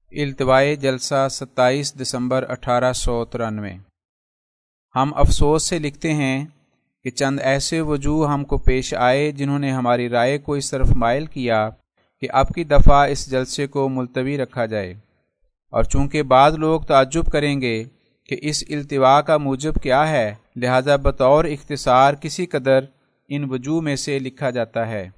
التواء جلسہ 27 دسمبر 1893۔ ہم افسوس سے لکھتے ہیں کہ چند ایسے وجوہ ہم کو پیش آئے جنہوں نے ہماری رائے کو اس طرف مائل کیا کہ اب کی دفعہ اس جلسے کو ملتوی رکھا جائے، اور چونکہ بعض لوگ تعجب کریں گے کہ اس التواء کا موجب کیا ہے، لہذا بطور اختصار کسی قدر ان وجوہ میں سے لکھا جاتا ہے۔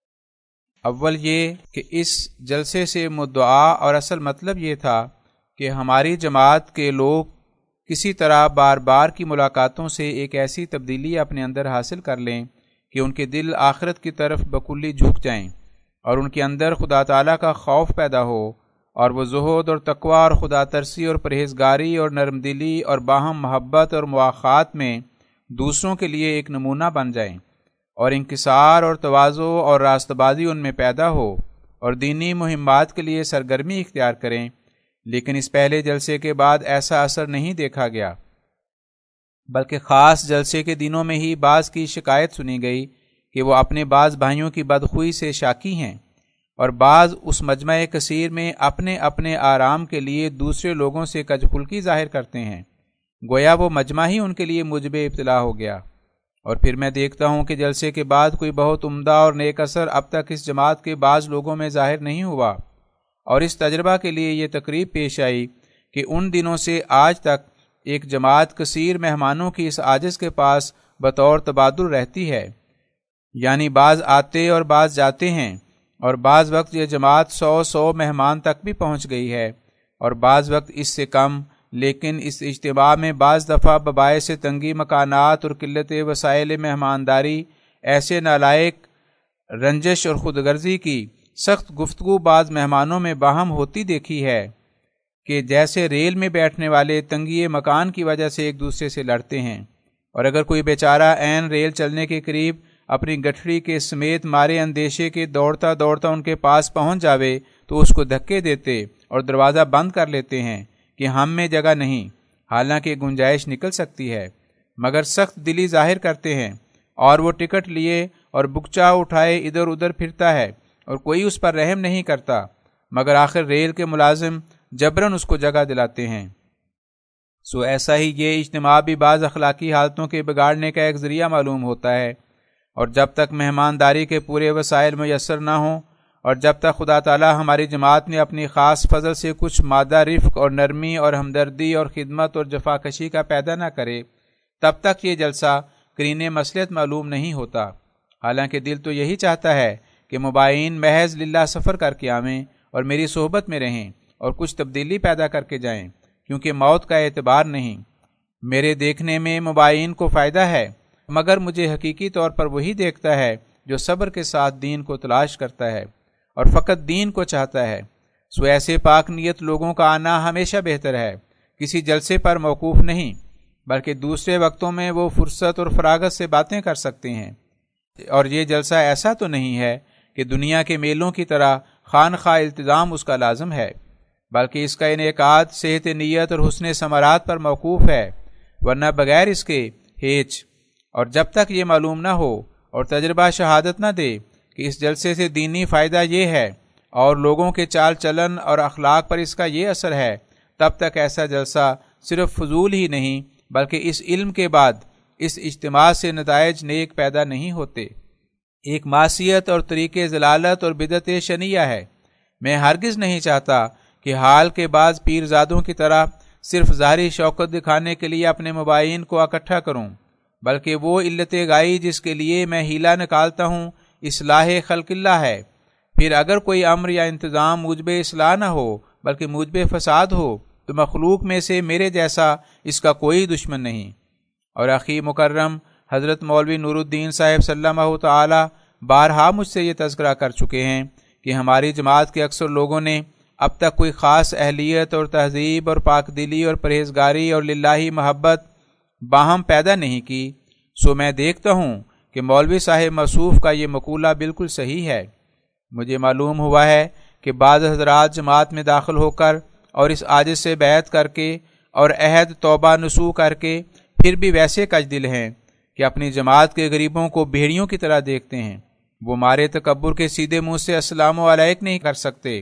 اول یہ کہ اس جلسے سے مدعا اور اصل مطلب یہ تھا کہ ہماری جماعت کے لوگ کسی طرح بار بار کی ملاقاتوں سے ایک ایسی تبدیلی اپنے اندر حاصل کر لیں کہ ان کے دل آخرت کی طرف بکلی جھک جائیں اور ان کے اندر خدا تعالیٰ کا خوف پیدا ہو، اور وہ زہد اور تقوی اور خدا ترسی اور پرہیزگاری اور نرم دلی اور باہم محبت اور مواخات میں دوسروں کے لیے ایک نمونہ بن جائیں، اور انکسار اور تواضع اور راست بازی ان میں پیدا ہو، اور دینی مہمات کے لیے سرگرمی اختیار کریں۔ لیکن اس پہلے جلسے کے بعد ایسا اثر نہیں دیکھا گیا، بلکہ خاص جلسے کے دنوں میں ہی بعض کی شکایت سنی گئی کہ وہ اپنے بعض بھائیوں کی بدخوئی سے شاکی ہیں، اور بعض اس مجمع کثیر میں اپنے اپنے آرام کے لیے دوسرے لوگوں سے کج خلقی ظاہر کرتے ہیں، گویا وہ مجمع ہی ان کے لیے موجب ابتلا ہو گیا۔ اور پھر میں دیکھتا ہوں کہ جلسے کے بعد کوئی بہت عمدہ اور نیک اثر اب تک اس جماعت کے بعض لوگوں میں ظاہر نہیں ہوا، اور اس تجربہ کے لیے یہ تقریب پیش آئی کہ ان دنوں سے آج تک ایک جماعت کثیر مہمانوں کی اس عاجز کے پاس بطور تبادل رہتی ہے، یعنی بعض آتے اور بعض جاتے ہیں، اور بعض وقت یہ جماعت 100 مہمان تک بھی پہنچ گئی ہے، اور بعض وقت اس سے کم۔ لیکن اس اجتماع میں بعض دفعہ بباعث تنگی مکانات اور قلت وسائل مہمانداری ایسے نالائق رنجش اور خود غرضی کی سخت گفتگو بعض مہمانوں میں باہم ہوتی دیکھی ہے کہ جیسے ریل میں بیٹھنے والے تنگی مکان کی وجہ سے ایک دوسرے سے لڑتے ہیں، اور اگر کوئی بیچارہ عین ریل چلنے کے قریب اپنی گٹھڑی کے سمیت مارے اندیشے کے دوڑتا دوڑتا ان کے پاس پہنچ جاوے تو اس کو دھکے دیتے اور دروازہ بند کر لیتے ہیں کہ ہم میں جگہ نہیں، حالانکہ گنجائش نکل سکتی ہے، مگر سخت دلی ظاہر کرتے ہیں، اور وہ ٹکٹ لیے اور بکچا اٹھائے ادھر ادھر پھرتا ہے اور کوئی اس پر رحم نہیں کرتا، مگر آخر ریل کے ملازم جبراً اس کو جگہ دلاتے ہیں۔ سو ایسا ہی یہ اجتماع بھی بعض اخلاقی حالتوں کے بگاڑنے کا ایک ذریعہ معلوم ہوتا ہے، اور جب تک مہمانداری کے پورے وسائل میسر نہ ہوں، اور جب تک خدا تعالیٰ ہماری جماعت میں اپنی خاص فضل سے کچھ مادہ رفق اور نرمی اور ہمدردی اور خدمت اور جفاکشی کا پیدا نہ کرے، تب تک یہ جلسہ قرین مصلحت معلوم نہیں ہوتا۔ حالانکہ دل تو یہی چاہتا ہے کہ مبائین محض للہ سفر کر کے آویں اور میری صحبت میں رہیں اور کچھ تبدیلی پیدا کر کے جائیں، کیونکہ موت کا اعتبار نہیں۔ میرے دیکھنے میں مبائین کو فائدہ ہے، مگر مجھے حقیقی طور پر وہی دیکھتا ہے جو صبر کے ساتھ دین کو تلاش کرتا ہے اور فقط دین کو چاہتا ہے۔ سو ایسے پاک نیت لوگوں کا آنا ہمیشہ بہتر ہے، کسی جلسے پر موقوف نہیں، بلکہ دوسرے وقتوں میں وہ فرصت اور فراغت سے باتیں کر سکتے ہیں۔ اور یہ جلسہ ایسا تو نہیں ہے کہ دنیا کے میلوں کی طرح خان خواہ التزام اس کا لازم ہے، بلکہ اس کا انعقاد صحت نیت اور حسن ثمرات پر موقوف ہے، ورنہ بغیر اس کے ہیچ۔ اور جب تک یہ معلوم نہ ہو اور تجربہ شہادت نہ دے کہ اس جلسے سے دینی فائدہ یہ ہے اور لوگوں کے چال چلن اور اخلاق پر اس کا یہ اثر ہے، تب تک ایسا جلسہ صرف فضول ہی نہیں بلکہ اس علم کے بعد اس اجتماع سے نتائج نیک پیدا نہیں ہوتے، ایک معصیت اور طریق ضلالت اور بدعت شنیعہ ہے۔ میں ہرگز نہیں چاہتا کہ حال کے بعض پیرزادوں کی طرح صرف ظاہری شوقت دکھانے کے لیے اپنے مبائین کو اکٹھا کروں، بلکہ وہ علت گائی جس کے لیے میں ہیلہ نکالتا ہوں اصلاح خلق اللہ ہے۔ پھر اگر کوئی امر یا انتظام موجب اصلاح نہ ہو بلکہ موجب فساد ہو تو مخلوق میں سے میرے جیسا اس کا کوئی دشمن نہیں۔ اور اخی مکرم حضرت مولوی نور الدین صاحب سلمہ تعالی بارہا مجھ سے یہ تذکرہ کر چکے ہیں کہ ہماری جماعت کے اکثر لوگوں نے اب تک کوئی خاص اہلیت اور تہذیب اور پاک دلی اور پرہیزگاری اور للہی محبت باہم پیدا نہیں کی۔ سو میں دیکھتا ہوں کہ مولوی صاحب موصوف کا یہ مقولہ بالکل صحیح ہے۔ مجھے معلوم ہوا ہے کہ بعض حضرات جماعت میں داخل ہو کر اور اس عاجز سے بیعت کر کے اور عہد توبہ نسوح کر کے پھر بھی ویسے کج دل ہیں کہ اپنی جماعت کے غریبوں کو بھیڑیوں کی طرح دیکھتے ہیں۔ وہ مارے تکبر کے سیدھے منہ سے السلام علیک نہیں کر سکتے،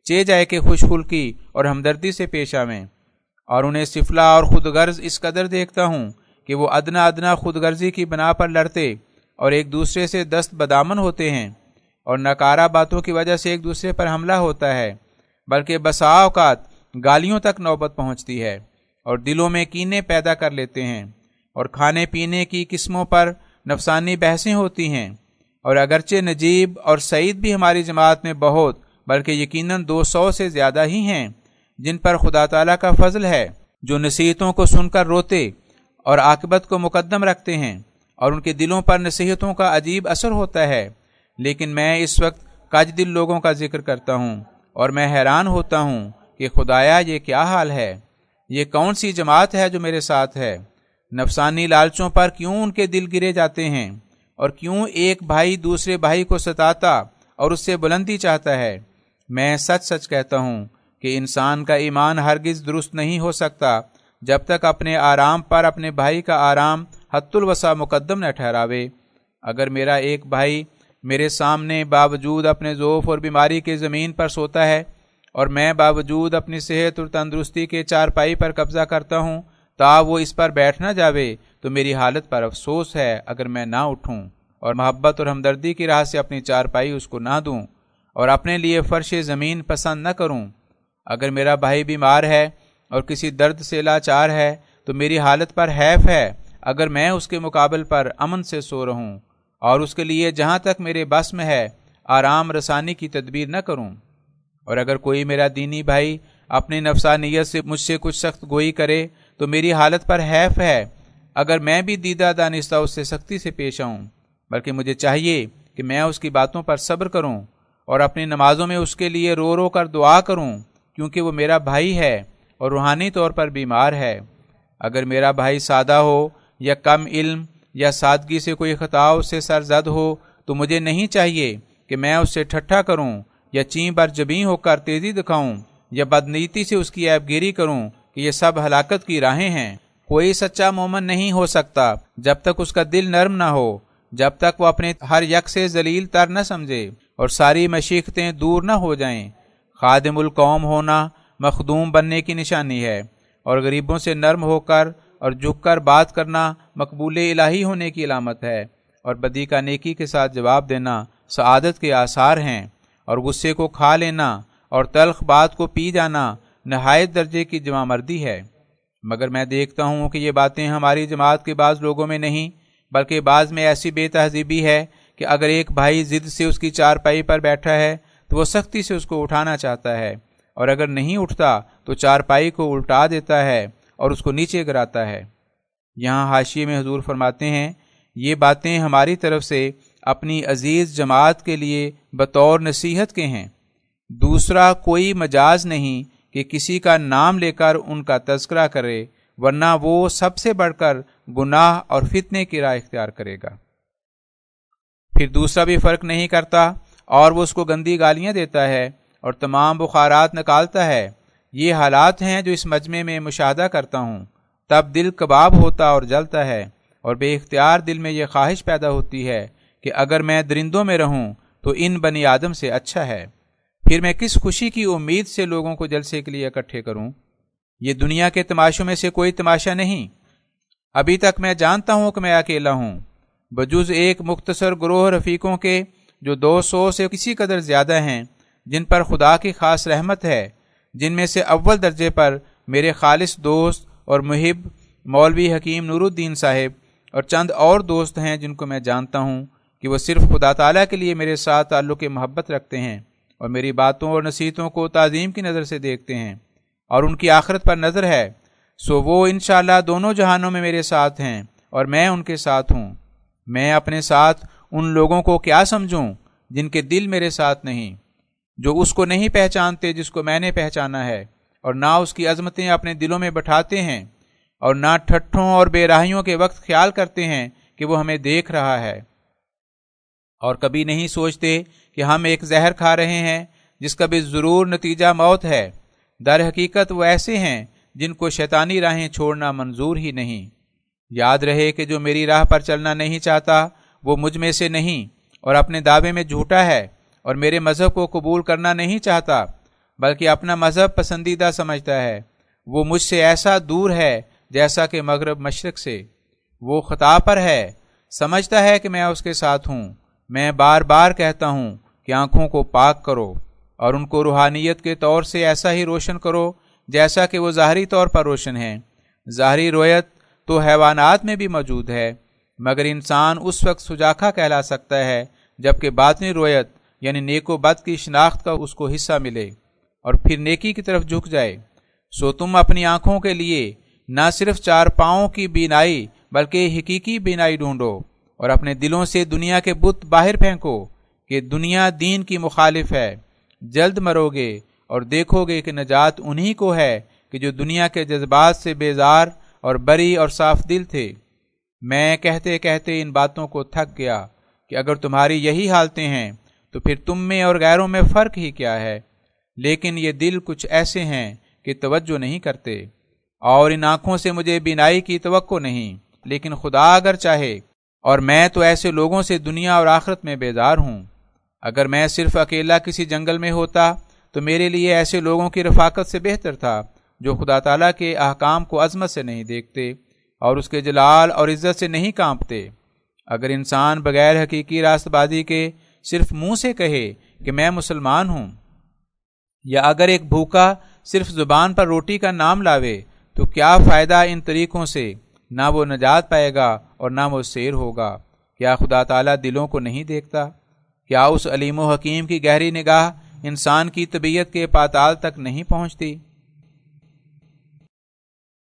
چے جائے کہ خوش خلقی اور ہمدردی سے پیش آویں، اور انہیں سفلا اور خود غرض اس قدر دیکھتا ہوں کہ وہ ادنا ادنا خود غرضی کی بنا پر لڑتے اور ایک دوسرے سے دست بدامن ہوتے ہیں، اور ناکارہ باتوں کی وجہ سے ایک دوسرے پر حملہ ہوتا ہے، بلکہ بسا اوقات گالیوں تک نوبت پہنچتی ہے، اور دلوں میں کینے پیدا کر لیتے ہیں، اور کھانے پینے کی قسموں پر نفسانی بحثیں ہوتی ہیں۔ اور اگرچہ نجیب اور سعید بھی ہماری جماعت میں بہت بلکہ یقیناً 200 سے زیادہ ہی ہیں جن پر خدا تعالیٰ کا فضل ہے، جو نصیحتوں کو سن کر روتے اور عاقبت کو مقدم رکھتے ہیں، اور ان کے دلوں پر نصیحتوں کا عجیب اثر ہوتا ہے۔ لیکن میں اس وقت کج دل لوگوں کا ذکر کرتا ہوں، اور میں حیران ہوتا ہوں کہ خدایا یہ کیا حال ہے، یہ کون سی جماعت ہے جو میرے ساتھ ہے؟ نفسانی لالچوں پر کیوں ان کے دل گرے جاتے ہیں، اور کیوں ایک بھائی دوسرے بھائی کو ستاتا اور اس سے بلندی چاہتا ہے؟ میں سچ سچ کہتا ہوں کہ انسان کا ایمان ہرگز درست نہیں ہو سکتا جب تک اپنے آرام پر اپنے بھائی کا آرام حد الوسع مقدم نہ ٹھہراوے۔ اگر میرا ایک بھائی میرے سامنے باوجود اپنے ضعف اور بیماری کے زمین پر سوتا ہے، اور میں باوجود اپنی صحت اور تندرستی کے چارپائی پر قبضہ کرتا ہوں تا وہ اس پر بیٹھ نہ جاوے، تو میری حالت پر افسوس ہے اگر میں نہ اٹھوں اور محبت اور ہمدردی کی راہ سے اپنی چارپائی اس کو نہ دوں اور اپنے لیے فرش زمین پسند نہ کروں۔ اگر میرا بھائی بیمار ہے اور کسی درد سے لاچار ہے تو میری حالت پر حیف ہے اگر میں اس کے مقابل پر امن سے سو رہوں اور اس کے لیے جہاں تک میرے بس میں ہے آرام رسانی کی تدبیر نہ کروں۔ اور اگر کوئی میرا دینی بھائی اپنی نفسانیت سے مجھ سے کچھ سخت گوئی کرے تو میری حالت پر حیف ہے اگر میں بھی دیدہ دانستہ اس سے سختی سے پیش آؤں، بلکہ مجھے چاہیے کہ میں اس کی باتوں پر صبر کروں اور اپنی نمازوں میں اس کے لیے رو رو کر دعا کروں، کیونکہ وہ میرا بھائی ہے اور روحانی طور پر بیمار ہے۔ اگر میرا بھائی سادہ ہو یا کم علم یا سادگی سے کوئی خطا اس سے سرزد ہو تو مجھے نہیں چاہیے کہ میں اس سے ٹھٹھا کروں یا چیں بر جبیں ہو کر تیزی دکھاؤں یا بدنیتی سے اس کی عیب گیری کروں کہ یہ سب ہلاکت کی راہیں ہیں۔ کوئی سچا مومن نہیں ہو سکتا جب تک اس کا دل نرم نہ ہو، جب تک وہ اپنے ہر یک سے ذلیل تر نہ سمجھے اور ساری مشیقتیں دور نہ ہو جائیں۔ خادم القوم ہونا مخدوم بننے کی نشانی ہے، اور غریبوں سے نرم ہو کر اور جھک کر بات کرنا مقبول الہی ہونے کی علامت ہے، اور بدی کا نیکی کے ساتھ جواب دینا سعادت کے آثار ہیں، اور غصے کو کھا لینا اور تلخ بات کو پی جانا نہایت درجے کی جوان مردی ہے۔ مگر میں دیکھتا ہوں کہ یہ باتیں ہماری جماعت کے بعض لوگوں میں نہیں، بلکہ بعض میں ایسی بے تہذیبی ہے کہ اگر ایک بھائی ضد سے اس کی چارپائی پر بیٹھا ہے تو وہ سختی سے اس کو اٹھانا چاہتا ہے، اور اگر نہیں اٹھتا تو چارپائی کو الٹا دیتا ہے اور اس کو نیچے گراتا ہے۔ یہاں حاشیے میں حضور فرماتے ہیں، یہ باتیں ہماری طرف سے اپنی عزیز جماعت کے لیے بطور نصیحت کے ہیں، دوسرا کوئی مجاز نہیں کہ کسی کا نام لے کر ان کا تذکرہ کرے، ورنہ وہ سب سے بڑھ کر گناہ اور فتنے کی راہ اختیار کرے گا۔ پھر دوسرا بھی فرق نہیں کرتا اور وہ اس کو گندی گالیاں دیتا ہے اور تمام بخارات نکالتا ہے۔ یہ حالات ہیں جو اس مجمع میں مشاہدہ کرتا ہوں، تب دل کباب ہوتا اور جلتا ہے، اور بے اختیار دل میں یہ خواہش پیدا ہوتی ہے کہ اگر میں درندوں میں رہوں تو ان بنی آدم سے اچھا ہے۔ پھر میں کس خوشی کی امید سے لوگوں کو جلسے کے لیے اکٹھے کروں؟ یہ دنیا کے تماشوں میں سے کوئی تماشا نہیں۔ ابھی تک میں جانتا ہوں کہ میں اکیلا ہوں، بجز ایک مختصر گروہ رفیقوں کے جو 200 سے کسی قدر زیادہ ہیں، جن پر خدا کی خاص رحمت ہے، جن میں سے اول درجے پر میرے خالص دوست اور محب مولوی حکیم نور الدین صاحب اور چند اور دوست ہیں جن کو میں جانتا ہوں کہ وہ صرف خدا تعالیٰ کے لیے میرے ساتھ تعلق محبت رکھتے ہیں اور میری باتوں اور نصیحتوں کو تعظیم کی نظر سے دیکھتے ہیں اور ان کی آخرت پر نظر ہے، سو وہ انشاءاللہ دونوں جہانوں میں میرے ساتھ ہیں اور میں ان کے ساتھ ہوں۔ میں اپنے ساتھ ان لوگوں کو کیا سمجھوں جن کے دل میرے ساتھ نہیں، جو اس کو نہیں پہچانتے جس کو میں نے پہچانا ہے، اور نہ اس کی عظمتیں اپنے دلوں میں بٹھاتے ہیں، اور نہ ٹھٹھوں اور بے راہیوں کے وقت خیال کرتے ہیں کہ وہ ہمیں دیکھ رہا ہے، اور کبھی نہیں سوچتے کہ ہم ایک زہر کھا رہے ہیں جس کا بھی ضرور نتیجہ موت ہے۔ در حقیقت وہ ایسے ہیں جن کو شیطانی راہیں چھوڑنا منظور ہی نہیں۔ یاد رہے کہ جو میری راہ پر چلنا نہیں چاہتا وہ مجھ میں سے نہیں اور اپنے دعوے میں جھوٹا ہے، اور میرے مذہب کو قبول کرنا نہیں چاہتا بلکہ اپنا مذہب پسندیدہ سمجھتا ہے۔ وہ مجھ سے ایسا دور ہے جیسا کہ مغرب مشرق سے۔ وہ خطا پر ہے، سمجھتا ہے کہ میں اس کے ساتھ ہوں۔ میں بار بار کہتا ہوں کہ آنکھوں کو پاک کرو اور ان کو روحانیت کے طور سے ایسا ہی روشن کرو جیسا کہ وہ ظاہری طور پر روشن ہیں۔ ظاہری رویت تو حیوانات میں بھی موجود ہے، مگر انسان اس وقت سجاکھا کہلا سکتا ہے جبکہ باطنی رویت یعنی نیک و بد کی شناخت کا اس کو حصہ ملے اور پھر نیکی کی طرف جھک جائے۔ سو تم اپنی آنکھوں کے لیے نہ صرف چار پاؤں کی بینائی بلکہ حقیقی بینائی ڈھونڈو، اور اپنے دلوں سے دنیا کے بت باہر پھینکو کہ دنیا دین کی مخالف ہے۔ جلد مرو گے اور دیکھو گے کہ نجات انہی کو ہے کہ جو دنیا کے جذبات سے بیزار اور بری اور صاف دل تھے۔ میں کہتے کہتے ان باتوں کو تھک گیا کہ اگر تمہاری یہی حالتیں ہیں تو پھر تم میں اور غیروں میں فرق ہی کیا ہے؟ لیکن یہ دل کچھ ایسے ہیں کہ توجہ نہیں کرتے، اور ان آنکھوں سے مجھے بینائی کی توقع نہیں، لیکن خدا اگر چاہے، اور میں تو ایسے لوگوں سے دنیا اور آخرت میں بیزار ہوں۔ اگر میں صرف اکیلا کسی جنگل میں ہوتا تو میرے لیے ایسے لوگوں کی رفاقت سے بہتر تھا جو خدا تعالیٰ کے احکام کو عظمت سے نہیں دیکھتے اور اس کے جلال اور عزت سے نہیں کانپتے۔ اگر انسان بغیر حقیقی راست بازی کے صرف منہ سے کہے کہ میں مسلمان ہوں، یا اگر ایک بھوکا صرف زبان پر روٹی کا نام لاوے، تو کیا فائدہ ان طریقوں سے؟ نہ وہ نجات پائے گا اور نہ وہ سیر ہوگا۔ کیا خدا تعالیٰ دلوں کو نہیں دیکھتا؟ کیا اس علیم و حکیم کی گہری نگاہ انسان کی طبیعت کے پاتال تک نہیں پہنچتی؟